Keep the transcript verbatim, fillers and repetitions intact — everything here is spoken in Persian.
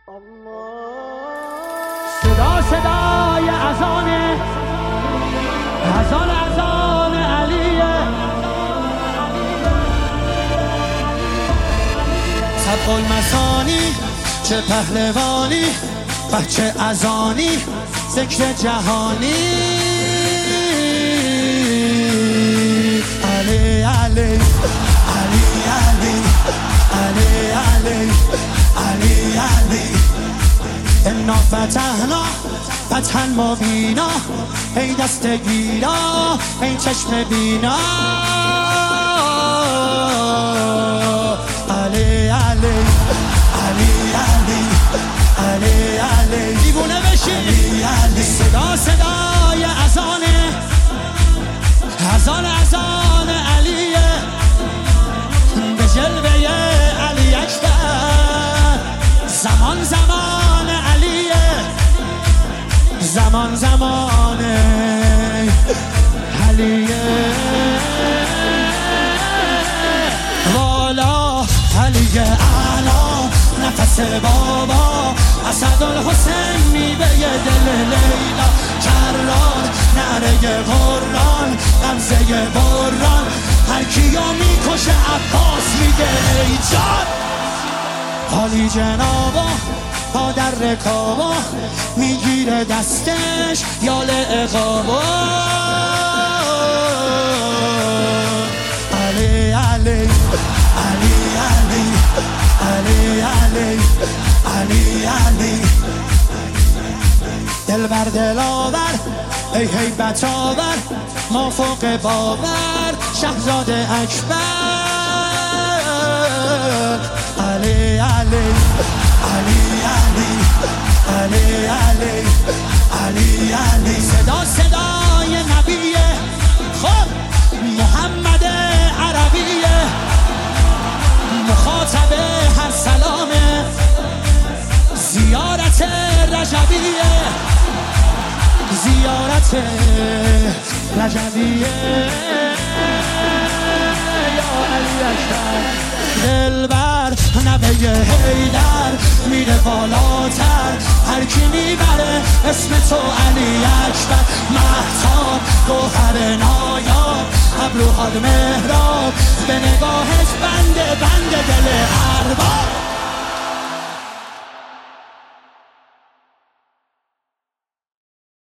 صدا صدای اذان اذان اذان علیه، سبق المثانی چه پهلوانی، بچه اذانی ذکر جهانی. علی علی علی علی علی علی علی علی انا فتحنا فتحا مبینا، ای دست گیرا ای چشم بینا. علی علی علی علی علی علی دیوونه بشی. صدا صدای اذانه اذان اذان علیه، به جلوه علی اکبر. زمان زمان علیه، زمان زمان علیه. والا علی اعلا نفس بابا، اسدالحسین میوه دل لیلا. کرار نره قرآن غمزه بران، هر کیو میکشه عباس میگه ای جان. حالی جنابا پا در رکابا، میگیره دستش یال اقابا. علی علی علی علی علی علی علی علی دل بر دلاور ای هیبت آور، ما فوق باور شهزاده اکبر. علی علی علی علی علی علی علی علی صدا صدای نبیه، خب محمد عربیه، مخاطب هر سلامه، زیارت رجبیه، زیارت رجبیه. یا علی اکبر دلبر نوه حیدر میره بالاتر، هر کی میبره اسم تو علی اکبر. مهتاب گوهر نایاب ابروحات مهراب، به نگاهش بنده بنده دل ارباب.